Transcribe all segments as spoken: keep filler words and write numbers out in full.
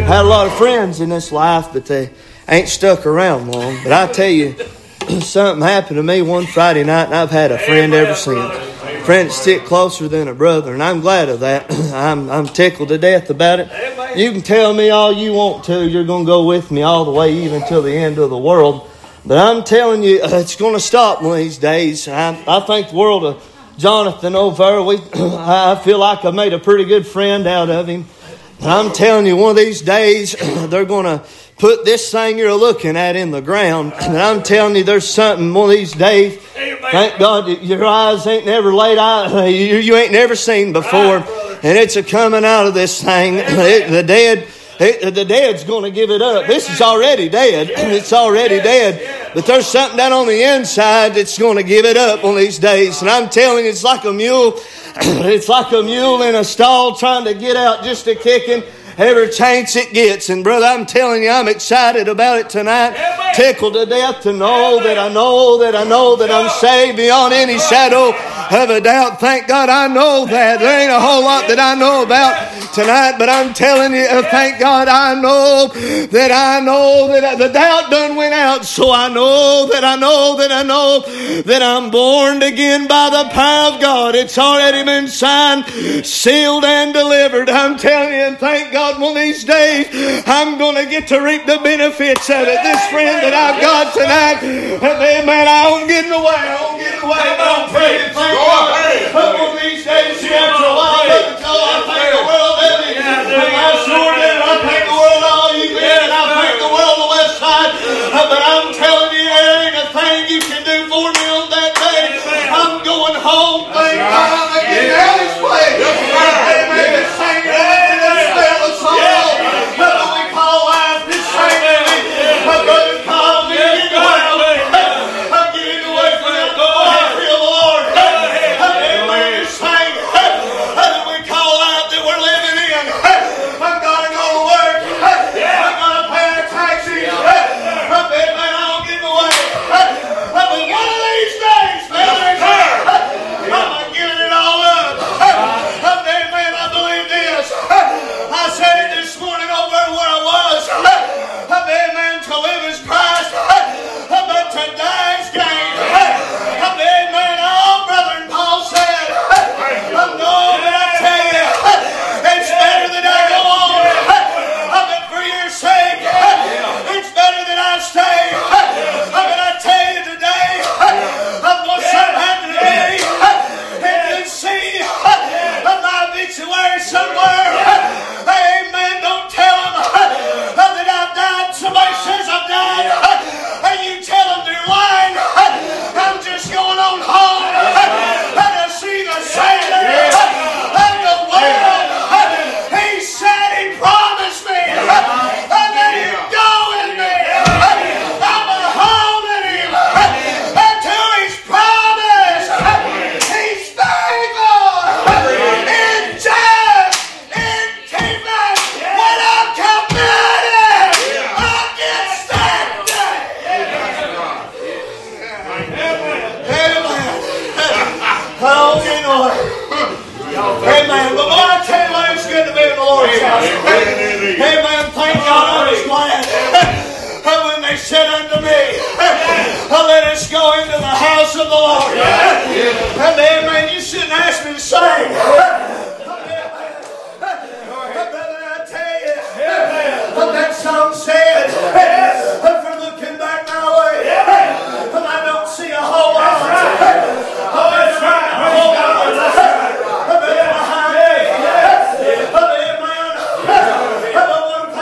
had a lot of friends in this life, but they ain't stuck around long. But I tell you, something happened to me one Friday night, and I've had a friend ever since. A friend that stick closer than a brother, and I'm glad of that. I'm I'm tickled to death about it. You can tell me all you want to. You're going to go with me all the way, even till the end of the world. But I'm telling you, it's going to stop one of these days. I, I think the world of Jonathan over, we, I feel like I made a pretty good friend out of him. And I'm telling you, one of these days, they're going to put this thing you're looking at in the ground. And I'm telling you, there's something one of these days, thank God, your eyes ain't never laid out, you, you ain't never seen before. And it's a coming out of this thing. It, the dead... It, the dead's going to give it up. This is already dead. It's already dead. But there's something down on the inside that's going to give it up on these days. And I'm telling you, it's like a mule. It's like a mule in a stall trying to get out just a kicking every chance it gets. And brother, I'm telling you, I'm excited about it tonight. Tickled to death to know that I know that I know that I'm saved beyond any shadow of a doubt. Thank God I know that. There ain't a whole lot that I know about tonight, but I'm telling you, thank God I know that I know that I, the doubt done went out. So I know that I know that I know that I'm born again by the power of God. It's already been signed, sealed, and delivered. I'm telling you, and thank God one of these days I'm going to get to reap the benefits of it. This friend that I've got tonight, man, man I don't get in the way. I don't get in the way. But I'm praying, thank God. One of these days, see, after a while, I thank the world of me. I sure did. I thank the world all you did. And I thank the world the west side. But I'm telling you, there ain't a thing you can do for me on that day. I'm going home. Thank God I'm getting out of this place. Amen. This thing is this spell of sorrow. But we call life this thing in me. My brother called me in the way. I'm getting away from that door. I feel the Lord. Amen. This thing that we call out that we're living in. I'm going to go to work. I'm going to pay our taxes. I bet, man, I don't get in the way. But one of these days, man, I'm giving it all up. I bet, man, I believe this. I said it this morning over where I was. I bet, man, to live is Christ. I bet to die is gain. I bet, man, all brother and Paul said. I know that I tell you, it's better that I go on. I bet for your sake, it's better that I stay. I bet I tell you today, I'm going to something happen to me. And you see my obituary somewhere. Amen. Don't tell them that I've died. Somebody says I've died. And you tell them they're lying. I'm just going on home. And I see the Savior of the world. He said he promised me. And let him go with me. I'm a home in him. Until he's promised. He's faithful. In just. In keeping. When I'm committed against that day. Amen. Oh, you know it. Amen. But boy, I tell you what, it's good to be in the Lord's house. Amen. Thank God I was glad. When they said unto me, let us go into the house of the Lord. And amen, you shouldn't ask me to sing. Brother, I tell you, that song said, for looking back my way, I don't see a whole lot. Oh, that's right. A whole lot. Behind me. Amen. But one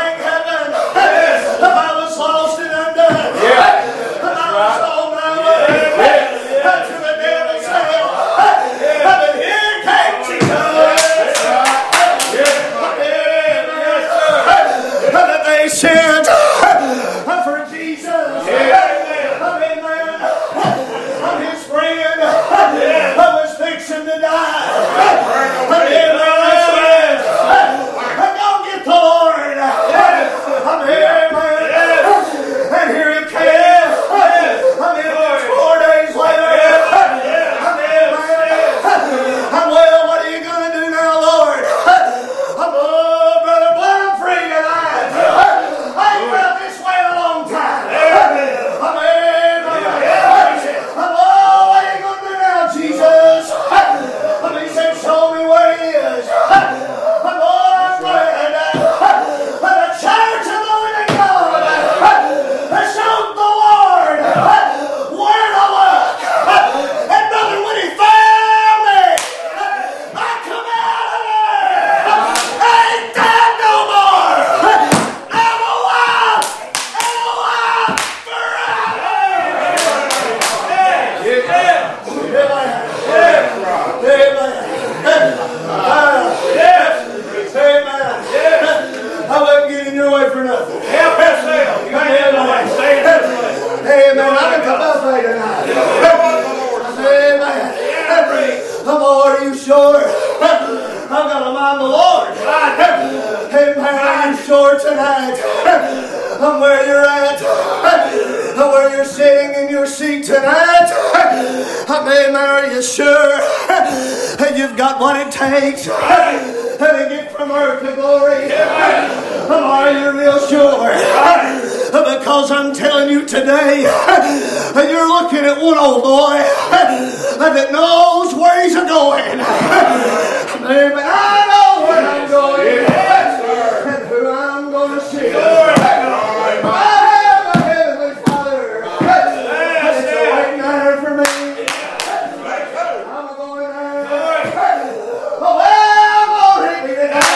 store tonight, where you're at, where you're sitting in your seat tonight, amen, are you sure you've got what it takes to get from earth to glory? Are you real sure? Because I'm telling you today, you're looking at one old boy that knows where he's going. Amen. I know where I'm going and who I'm going to see. I have a heavenly Father. It's a white matter for me. I'm going there. Oh, well, glory be to God.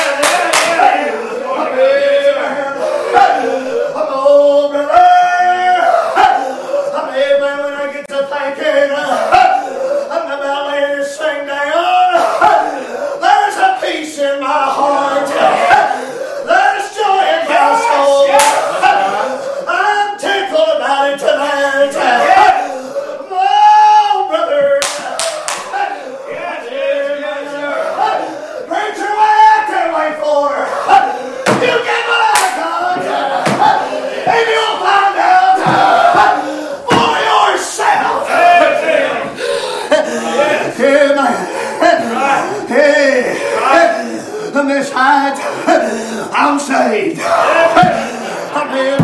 Oh, brother. Amen. When I get to thinking about laying this thing down, there's a peace in my heart. There's joy in my soul. I'm tickled about it tonight. Oh, brother. Preacher, what I can't wait for. You get what I got. And you'll find out for yourself. Amen. Hey, Miss Hyde, I'm saved. Amen.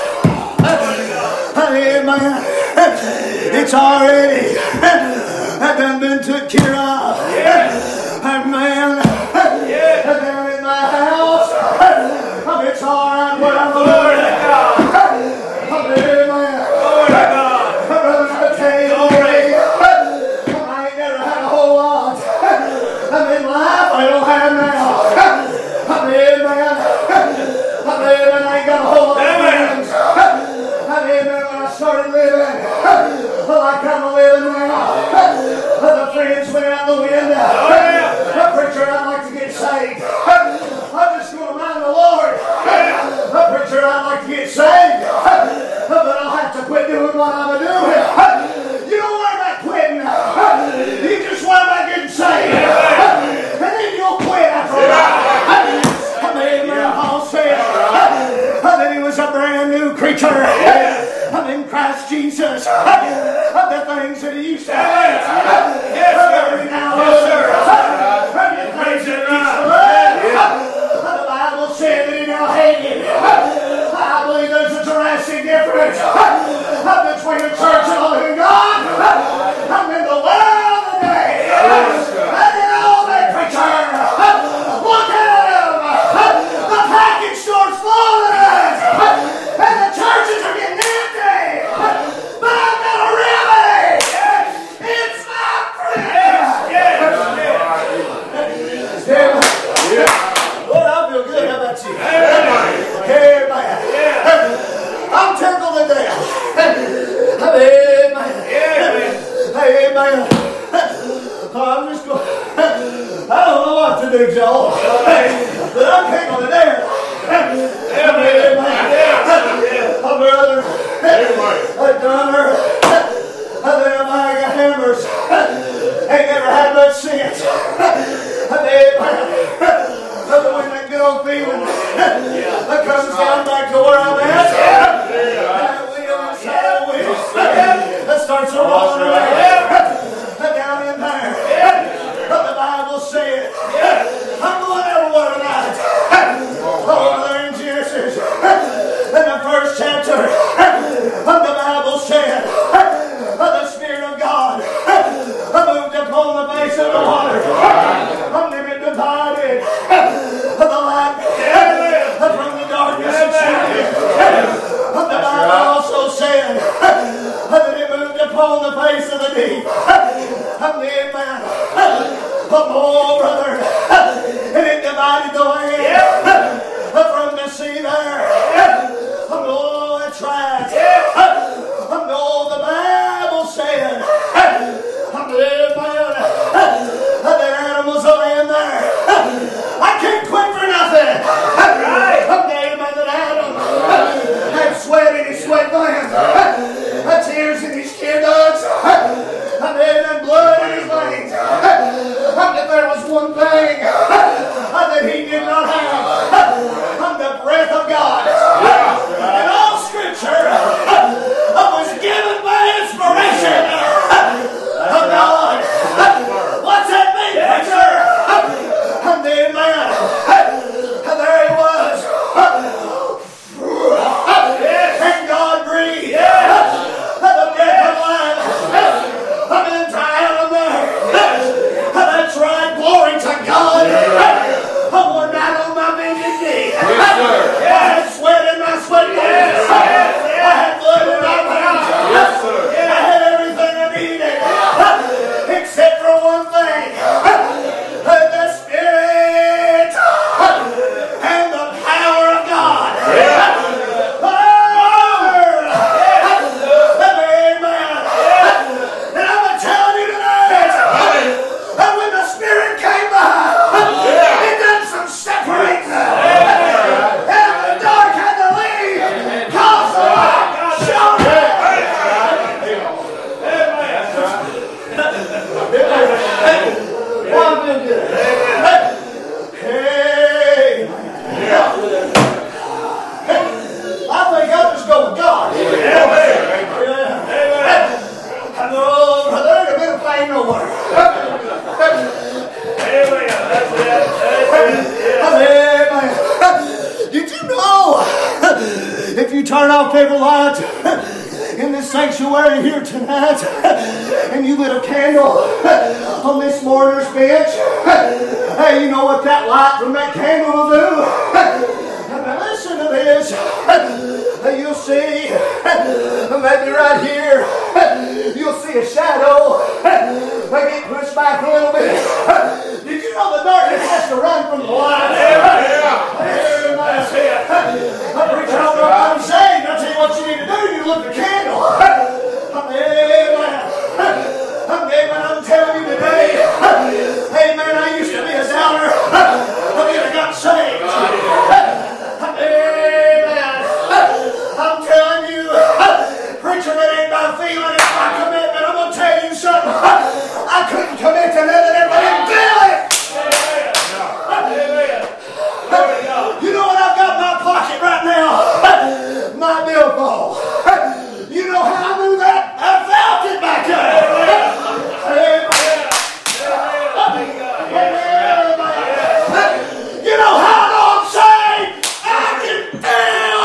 Amen. It's already done been took care of. Amen. Down in my house, it's all right where I'm going. Amen. Brother, I tell you already, I ain't never had a whole lot. I'm in life, I don't have now. Amen, man. Amen, man. I ain't got a whole lot of friends. Amen, man. When I started living like I'm living now, the friends went out the window. The preacher, I'd like to get saved. I'm just going to mind the Lord. The preacher, I'd like to get saved. But I'll have to quit doing what I'm doing. You don't worry about quitting. You just worry about getting saved. And then you'll quit after a while. Amen. Paul said that he was a brand new creature in Christ Jesus. The things that he used to hate. Every now and then. The things that he used to love. The Bible said that he now hated. I believe there's a drastic difference between the church and the living God and in the world today. And in all that preacher, look at him. The package store's full of it. And the churches are getting empty. But I've got a remedy. It's my friend. Lord, I feel good. How about you? Amen. I'm tickled to death. Amen. Amen. I'm just going. I don't know what to do, Joel. But I'm tickled to death. Amen. A brother, a drummer, and then a bag of hammers. Ain't never had much sense. Amen. But when that good old feeling that comes down back to where I'm at, that wheel inside the wheel that starts rolling around down in there. But the Bible said, I'm going everywhere tonight. Over there in Genesis, in the first chapter, the Bible said, the Spirit of God moved upon the face of the water. It divided the light from the darkness and sin. The Bible also said that it moved upon the face of the deep. Amen. Oh, brother. turn off every light in this sanctuary here tonight, and you lit a candle on this mourner's bench, hey, you know what that light from that candle will do? Now listen to this. You'll see, maybe right here, you'll see a shadow. They get pushed back a little bit. Did you know the darkness has to run from the light? Yeah, yeah. That's it. I preach, I don't know what I'm saying. I'll tell you what you need to do. You look at the candle. Amen. Amen. I'm telling you today. Amen. I used to be a doubter. But then I got saved. Amen. I'm telling you, preacher, it ain't my feeling, it's my commitment. I'm going to tell you something. I couldn't commit to nothing if I didn't feel it. You know what I've got in my pocket right now? My billfold. You know how I knew that? I felt it back there. You know how I know I'm saved? I can feel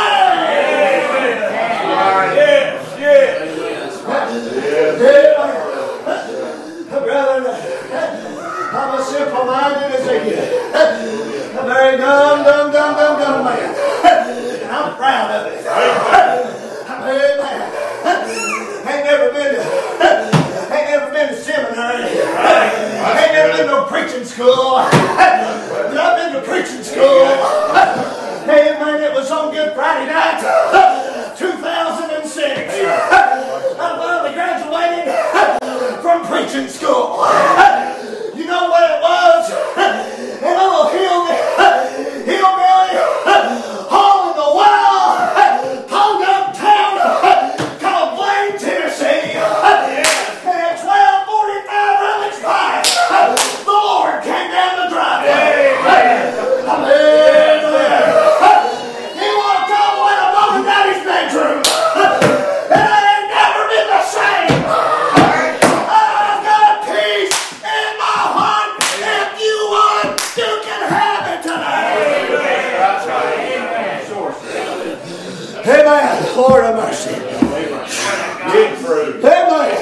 it. Brother, I'm as simple-minded as they get. I'm very dumb, dumb, dumb, dumb, dumb man. And I'm proud of it. Amen. Ain't never been to, ain't never been to seminary. Ain't never been to no preaching school. But I've been to preaching school. Amen. It was on Good Friday night, two thousand six. I finally graduated from preaching school. You know what it was? A little hillbilly, hillbilly, hole in the wall, tongue uptown, called Blaine, Tennessee. And at twelve forty-five Rutledge Pike, the Lord came down the driveway. Amen. He walked all the way to Mom and Daddy's bedroom. And I ain't never been the same. I've got peace in my heart. If you want, you can have it tonight. Amen. Lord have mercy. Amen.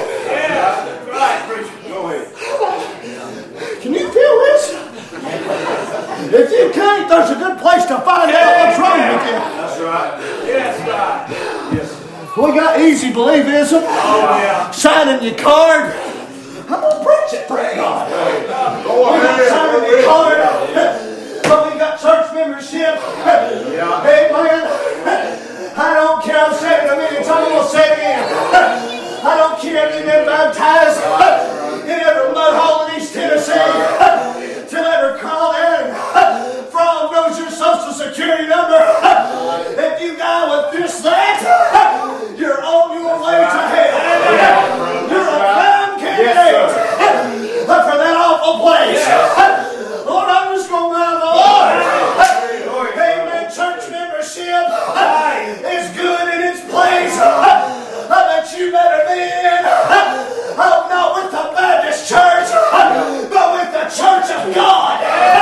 Go ahead. Can you feel this? If you can't, there's a good place to find out what's wrong with you. That's right. Yes, God. Yes. We got easy believism. Oh, yeah. Signing your card. I'm going to preach it, pray God. Go We got ahead. signing your card. But we got church membership. Yeah. Amen. I don't care. I've said it a million times. I'm going to say it again. I don't care if you've been baptized in every mud hole in East Tennessee. Till every call in from knows your social security number. If you die with this, that, you're on your way to hell. You're a prime candidate for that awful place. Lord, I'm just going to mind the Lord. Amen. Church membership is good in its place. But you better be in. Oh, not with the Baptist church, but with the church of God.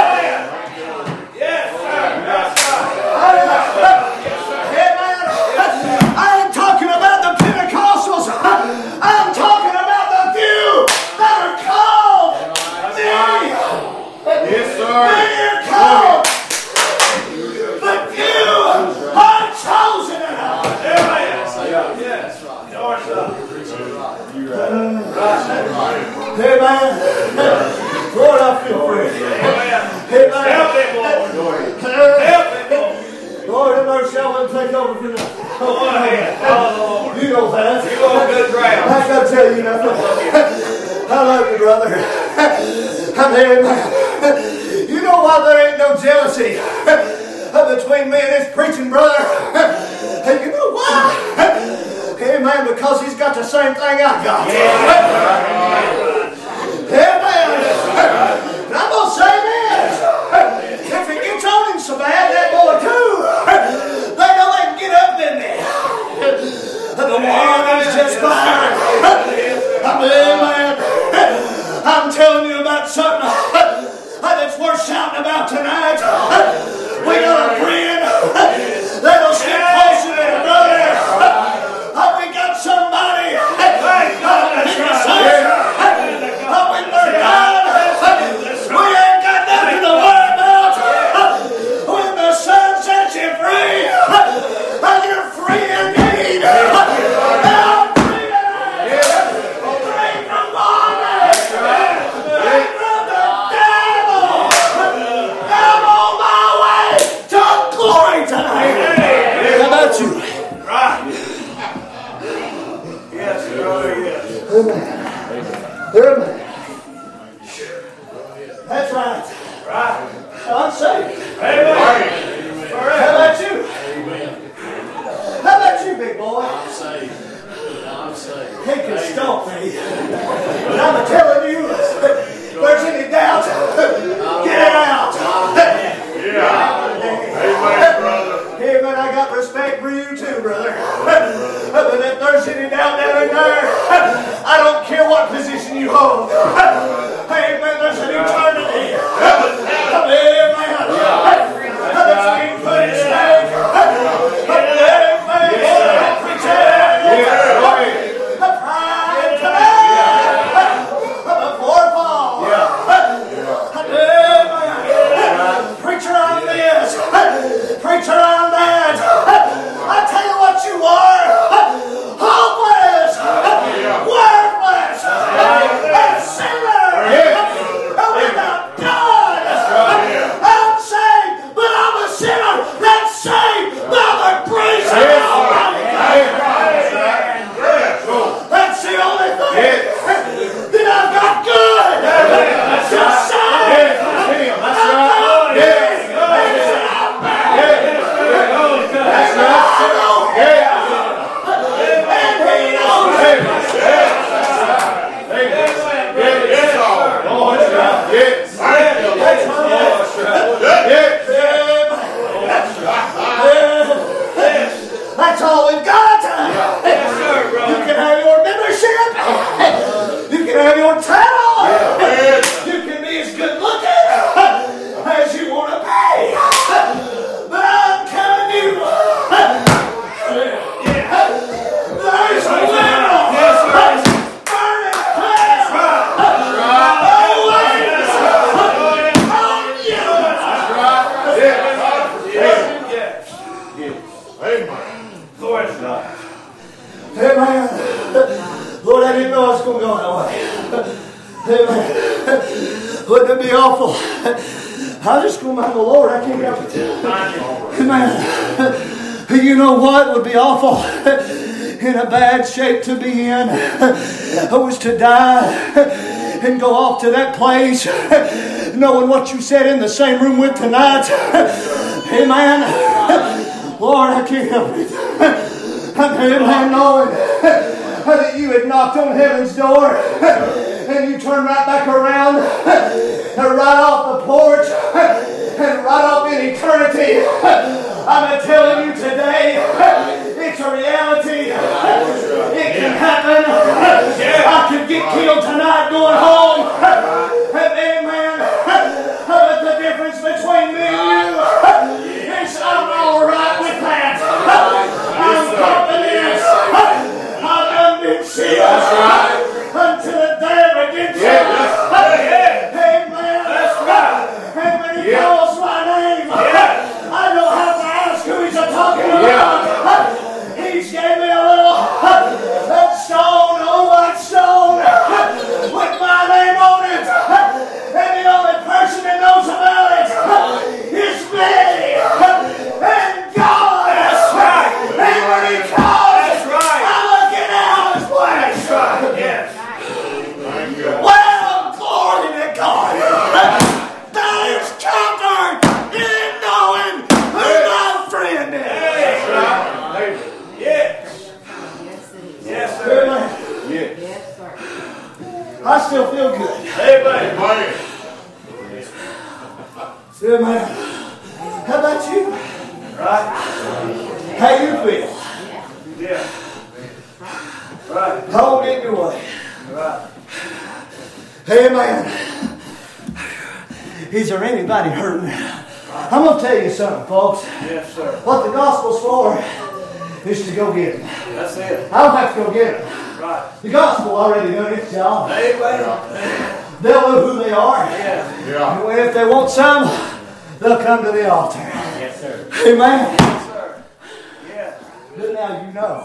Yes, sir. Yes, sir. Amen. I ain't talking about the Pentecostals. I'm talking about the few that are called. Many. Yes, sir. Many are called. But few are chosen enough. Yes. Yes, sir. Amen. Lord, I feel free. Amen. Help it, Lord. Help it, Lord. Lord, have mercy. I want to take over for now. Go ahead. Oh, Lord. You know that. You on good ground. I got to tell you nothing. I love you, brother. Amen. You know why there ain't no jealousy between me and this preaching brother? You know why? Amen. Because he's got the same thing I got. Amen. And I'm going to say this. If it gets on him so bad, that boy too, they know they can get up in there. The one is just fine. Amen. I'm telling you about something that's worth shouting about tonight. We got a friend that'll stick closer than a brother. you too, brother. But if there's any doubt down in there, I don't care what position you hold. Amen. There's an eternity. Amen. That's being put in stake. Amen. Pride command before fall. Amen. Preacher on this. Preacher on that. I tell you what you are. Hopeless. Worthless. A sinner. Without God. I'm saved, but I'm a sinner that's saved by the grace of God. That's the only thing that I've got good. Just saved. That's right. That's right. And he knows it. That's all we've got. You can have your membership. You can have your title. You can be as good looking as you want to be. But I'm telling you, there's a winner. Burning cloud. Always on you. Amen. Lord, I didn't know I was going to go that way. Amen. Wouldn't it be awful? I'm just going to mind the Lord. I can't help it. Amen. You know what would be awful? In a bad shape to be in. Was to die and go off to that place knowing what you said in the same room with tonight. Amen. Lord, I can't help it. Amen. Knowing that you had knocked on heaven's door and you turned right back around and right off the porch and right off in eternity. I'm telling you today, it's a reality. It can happen. I could get killed tonight going home. Amen. But the difference between me and you is I'm all right with that. I'm confident. I've done been sealed until the day of redemption. Amen. That's right. And when he calls my name, I don't have to ask who he's talking about. He's gave me a little that stone, oh white stone, with my name on it. And the only person that knows about it is me and God. That's right. And when he calls, that's right, I'm going to get out of his way. That's right. Yes. Well, glory to God. There's comfort in knowing who my friend is. That's right. Yes. Yes, sir. Yes. Yes, sir. I still feel good. Amen. Amen. How about you? Right. How you feel? Yeah. Right. Don't get in your way. Right. Amen. Is there anybody hurting? I'm going to tell you something, folks. Yes, sir. What the gospel's for is to go get them. That's it. I don't have to go get them. Right. The gospel already done its job. Amen. They'll know who they are. Yeah. Yeah. And if they want some, they'll come to the altar. Yes, sir. Amen. Yes, sir. Yeah. But now you know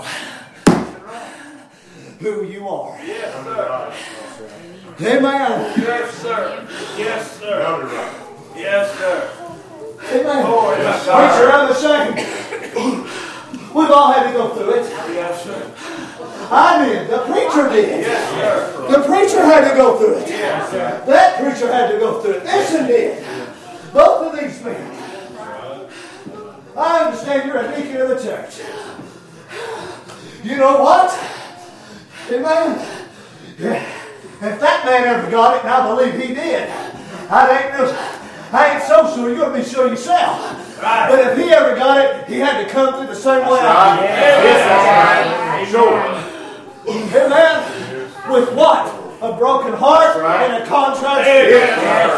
who you are. Yes, sir. Amen. Yes, sir. Yes, sir. Yes, sir. Amen. Oh, yes, sir. Preacher, I'm ashamed. We've all had to go through it. Yes, sir. I did. The preacher did. Yes, sir. The preacher had to go through it. Yes, sir. That preacher had to go through it. This one did. Both of these men. I understand you're a deacon of the church. You know what? Amen. If that man ever got it, and I believe he did, I ain't, no, I ain't so sure you're going to be sure yourself. But if he ever got it, he had to come through the same way I did. Amen. With what? A broken heart and a contrite spirit.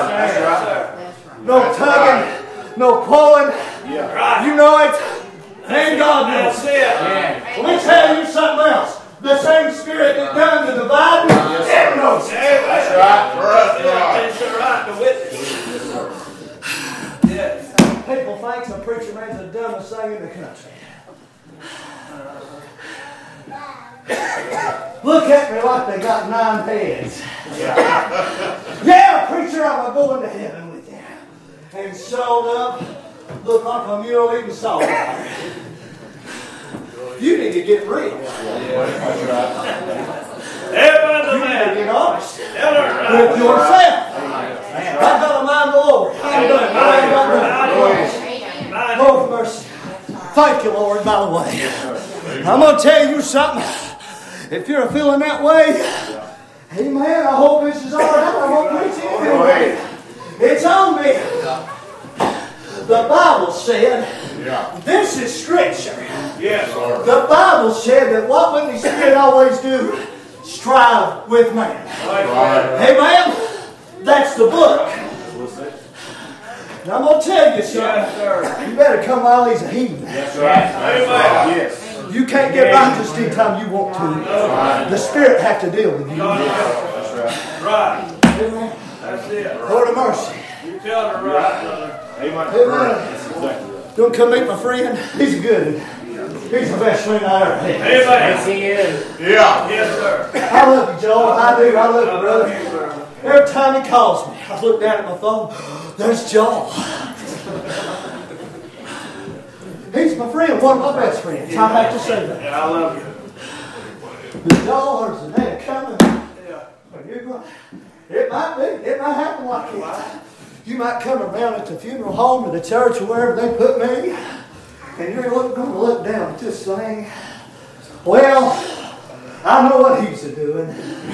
No tugging, no pulling. You know it. And God knows it. Let me tell you something else. The same spirit that done the dividing, it knows it. That's right. That's right. The witness. Yes. People think the preacher man's the dumbest thing in the country. Look at me like they got nine heads. Yeah, preacher, I'm going to heaven with you. And sewed up, look like a mule eating salt water. You need to get real. You need to get honest with yourself. I've got to mind the Lord. I'm done. I ain't got nothing. Lord mercy. Thank you, Lord, by the way. I'm going to tell you something. If you're feeling that way, amen, I hope this is all right. I'm going to preach it anyway. It's on me. The Bible said, this is Scripture. Yes, Lord. The Bible said that what would the Spirit always do? Strive with man. Amen? That's the book. Now I'm going to tell you something. Yes, you better come while he's a heathen. That's right. Amen. Yes. You can't get righteous anytime you want to. The Spirit has to deal with you. That's right. Right. Amen. That's it. Lord of mercy. You tell her right, brother. Amen. Don't come meet my friend. He's good. He's the best friend I ever had. Amen. Yes, he is. Yeah. Yes, sir. I love you, Joel. I do. I love you, brother. Every time he calls me, I look down at my phone. There's Joel. He's my friend, one of my best friends. I have to say that. Yeah, I love you. The Joel, there's a day coming. Yeah. You're going, it might be. It might happen like that. You might come around at the funeral home or the church or wherever they put me, and you're going to look down at this thing. Well, I know what he's doing.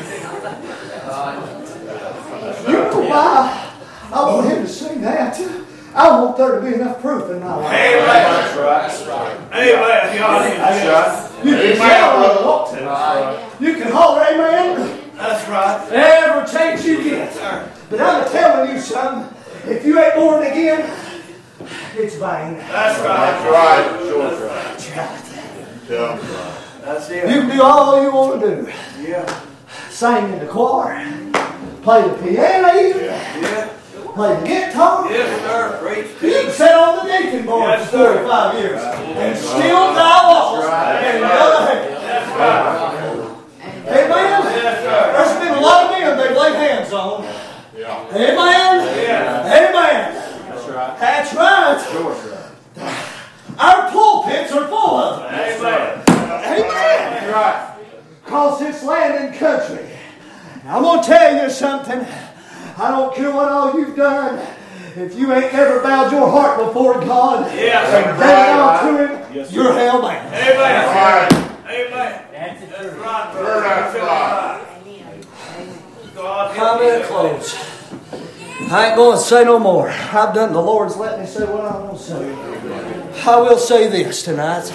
You know why I want him to sing that? I want there to be enough proof in my life. Amen. That's right. Amen. That's right. You can shout when you want to. You can holler, amen. That's right. Every chance you get. But I'm telling you something. If you ain't born again, it's vain. That's right. That's right. Sure, that's right. That's it. You can do all you want to do. Yeah. Sing in the choir, play the piano, Yeah. play the guitar. Yes, sir. Preach. You can sit on the deacon board Yes, for sir. forty-five years and still die walls and go to heaven. That's right. Amen? Yes, sir. There's been a lot of men they've laid hands on. Yeah. Amen? Yeah. Amen. That's right. That's right. Sure. Our pulpits are full of them. Amen. Amen. That's right. Cause this land and country. Now, I'm going to tell you something. I don't care what all you've done. If you ain't never bowed your heart before God Yes, and sir. bowed down to Him, Yes, sir. you're hell bound. Amen. Right. Amen. That's the truth. Right, Sure, brother. that's right. God help I'm you. in close. I ain't going to say no more. I've done the Lord's let me say what I want to say. I will say this tonight.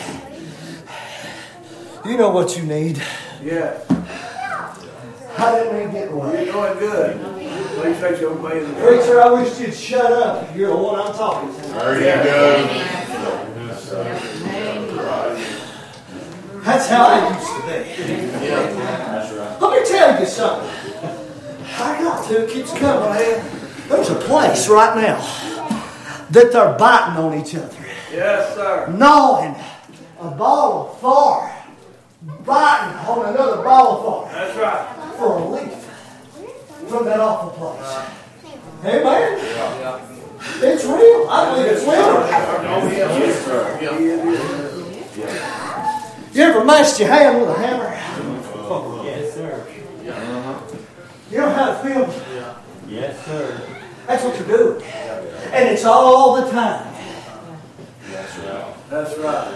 You know what you need. Yeah. I didn't even get one. You're doing good. Please take your way in the Preacher, I wish you'd shut up. You're the one I'm talking to. There you go. That's how I used to be. Let me tell you something. I got to. It keeps coming, man. There's a place right now that they're biting on each other. Yes, sir. Gnawing a ball of far. Biting on another ball of far. That's right. For a leaf from that awful place. Amen? It's real. I believe it's real. Yes, sir. You ever mashed your hand with a hammer? Yes, sir. You know how it feels? Yes, sir. That's what you're doing. And it's all the time. That's right.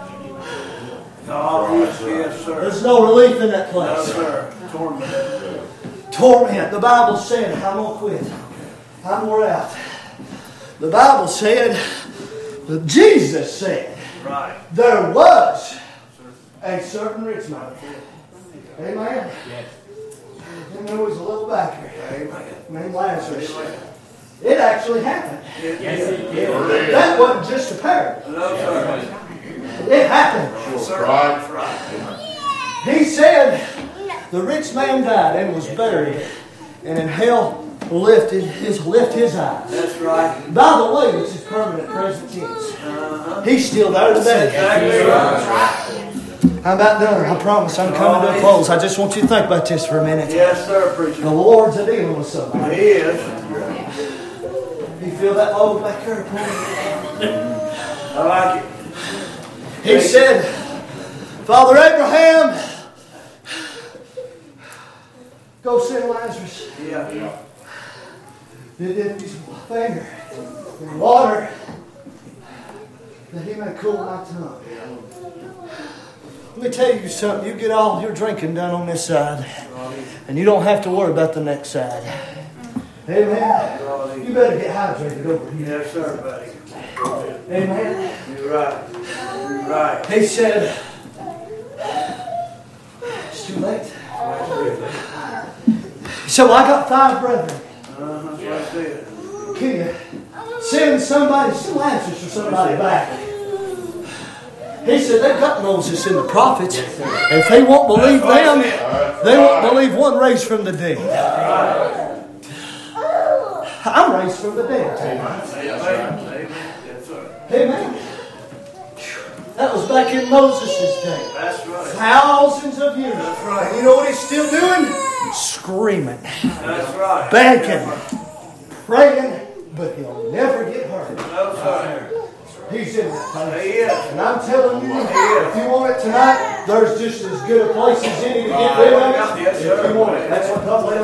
Oh, yes, yes, sir. There's no relief in that No, place. sir. Torment. Torment. The Bible said, I'm going to quit. I'm wore out. The Bible said, But Jesus said, Right. there was a certain rich man. Amen. And there was a little backer named Lazarus. It actually happened. Yes, it did. That wasn't just a parable. No, sir. It happened. That's right. He said the rich man died and was buried, and in hell lifted his lift his eyes. That's right. By the way, this is permanent present tense. Uh-huh. He's still there today. Exactly right. I'm about done. I promise I'm coming to a close. I just want you to think about this for a minute. Yes, sir, The preacher. Lord's a dealing with somebody. He is. You feel that load back there? I like it. He said, Father Abraham, go send Lazarus. Yeah. You dip his finger in water that he may cool my tongue. Let me tell you something. You get all your drinking done on this side, and you don't have to worry about the next side. Amen. You better get hydrated over here. Yes, sir, buddy. Amen. You're right. You're right. He said, it's too late. So I got five brethren. Uh-huh. That's what I said. Can you send somebody, send Lazarus or somebody back? He said, they've got Moses and the prophets. If they won't believe them, they won't believe one raised from the dead. I'm raised from the dead. Amen. Yes, sir. Amen. That was back in Moses' day. That's right. Thousands of years. That's right. You know what he's still doing? Screaming, That's right. begging, praying, but he'll never get hurt. No, sir. He's in that place. He is. And I'm telling you, if you want it tonight, there's just as good a place as any to get rid of it. Yes, sir. If you want it. That's what comes later.